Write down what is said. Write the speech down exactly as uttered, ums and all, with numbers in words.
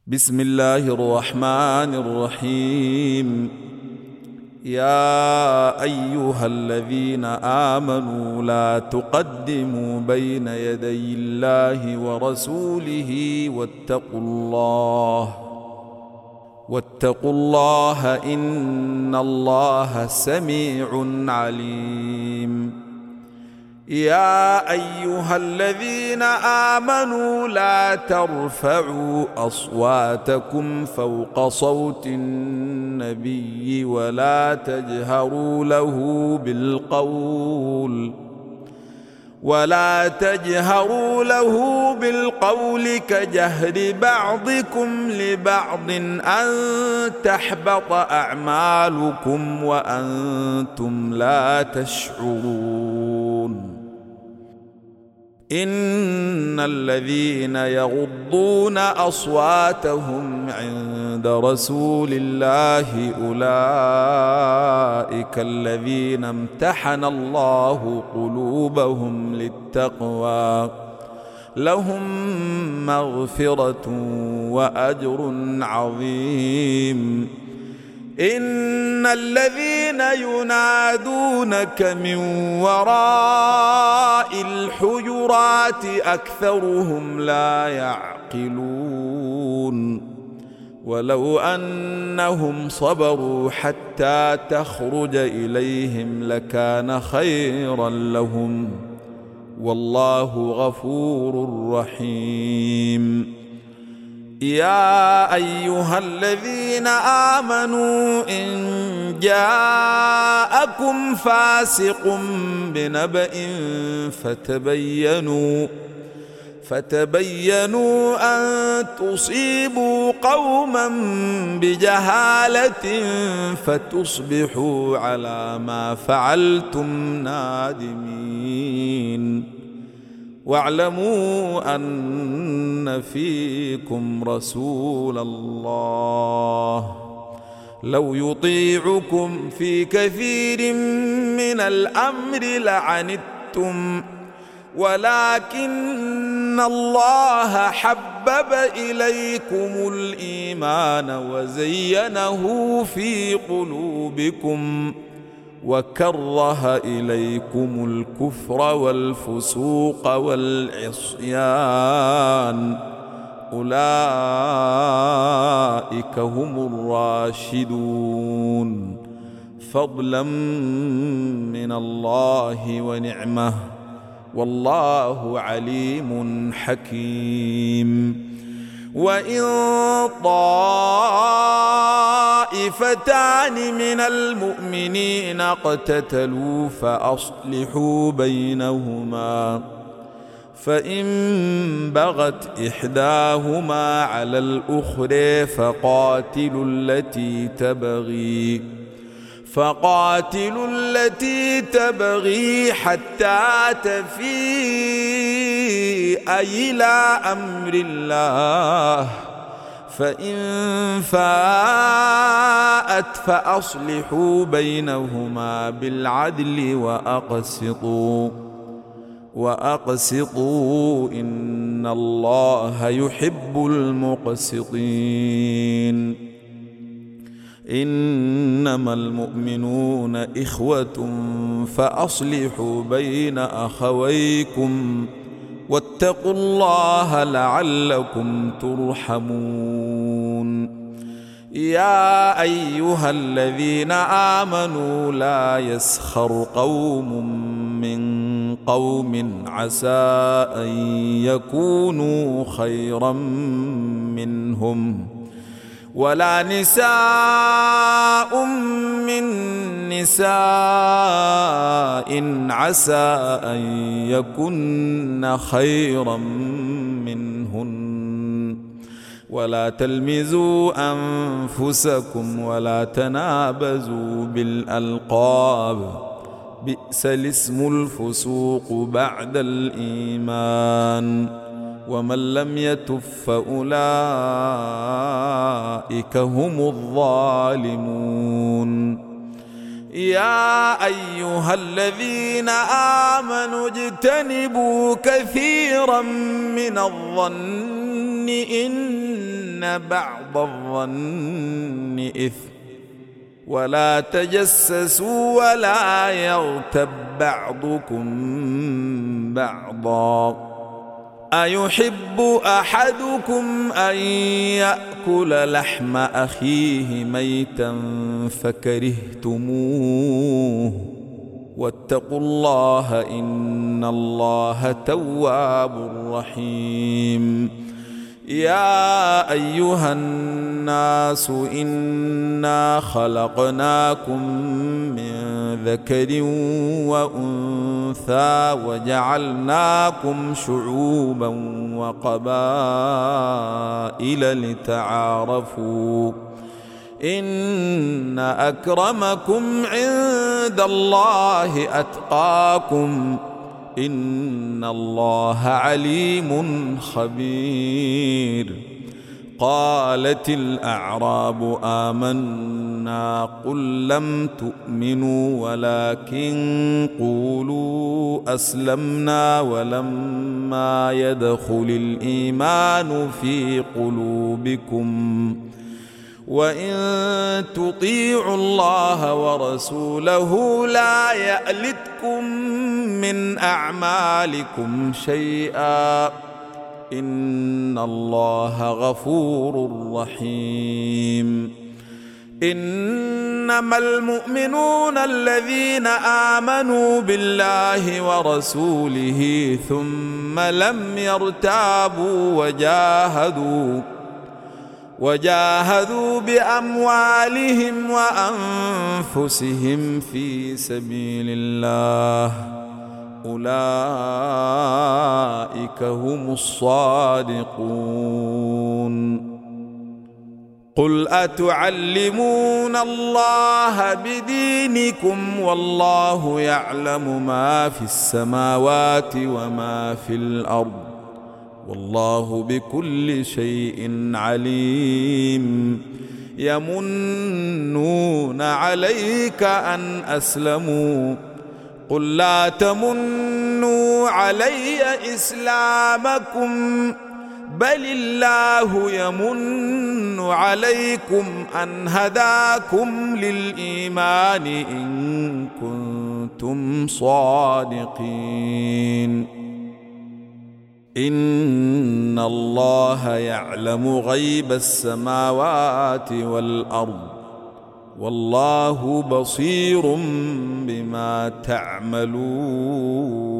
بسم الله الرحمن الرحيم. يا أيها الذين آمنوا لا تقدموا بين يدي الله ورسوله واتقوا الله واتقوا الله إن الله سميع عليم. يا أيها الذين آمنوا لا ترفعوا أصواتكم فوق صوت النبي ولا تجهروا له بالقول ولا تجهروا له بالقول كجهر بعضكم لبعض أن تحبط أعمالكم وأنتم لا تشعرون. إن الذين يغضون أصواتهم عند رسول الله أولئك الذين امتحن الله قلوبهم للتقوى لهم مغفرة وأجر عظيم. إن الذين ينادونك من وراء الحجرات أكثرهم لا يعقلون. ولو أنهم صبروا حتى تخرج إليهم لكان خيرا لهم والله غفور رحيم. يا أيها الذين آمنوا إن جاءكم فاسق بنبأ فتبينوا فتبينوا أن تصيبوا قوما بجهالة فتصبحوا على ما فعلتم نادمين. واعلموا أن فيكم رسول الله لو يطيعكم في كثير من الأمر لعنتم ولكن الله حبب إليكم الإيمان وزينه في قلوبكم وكره إليكم الكفر والفسوق والعصيان أولئك هم الراشدون فضلا من الله ونعمه والله عليم حكيم. وإن طائفتان من المؤمنين اقتتلوا فأصلحوا بينهما فإن بغت إحداهما على الأخرى فقاتلوا التي تبغي فقاتلوا التي تبغي حتى تفيء إلى أمر الله فإن فاءت فأصلحوا بينهما بالعدل وأقسطوا وأقسطوا إن الله يحب المقسطين. إنما المؤمنون إخوة فأصلحوا بين أخويكم واتقوا الله لعلكم ترحمون. يا أيها الذين آمنوا لا يسخر قوم من قوم عسى أن يكونوا خيرا منهم ولا نساء من نساء عسى أن يكن خيرا منهن ولا تلمزوا أنفسكم ولا تنابزوا بالألقاب بئس الاسم الفسوق بعد الإيمان ومن لم يتب فأولئك هم الظالمون. يا أيها الذين آمنوا اجتنبوا كثيرا من الظن إن بعض الظن إثم ولا تجسسوا ولا يغتب بعضكم بعضا أيحب أحدكم أن يأكل لحم أخيه ميتا فكرهتموه واتقوا الله إن الله تواب رحيم يا أيها الناس إنا خلقناكم من ذكر وأنثى وجعلناكم شعوبا وقبائل لتعارفوا إن أكرمكم عند الله أتقاكم إن الله عليم خبير قالت الأعراب آمنا قل لم تؤمنوا ولكن قولوا أسلمنا ولما يدخل الإيمان في قلوبكم وإن تطيعوا الله ورسوله لا يألتكم من أعمالكم شيئا إن الله غفور رحيم إنما المؤمنون الذين آمنوا بالله ورسوله ثم لم يرتابوا وجاهدوا وجاهدوا بأموالهم وأنفسهم في سبيل الله أولئك هم الصادقون قل أتعلمون الله بدينكم والله يعلم ما في السماوات وما في الأرض والله بكل شيء عليم يمنون عليك أن أسلموا قل لا تمنوا علي إسلامكم بل الله يمن عليكم أن هداكم للإيمان إن كنتم صادقين إن الله يعلم غيب السماوات والأرض والله بصير بما تعملون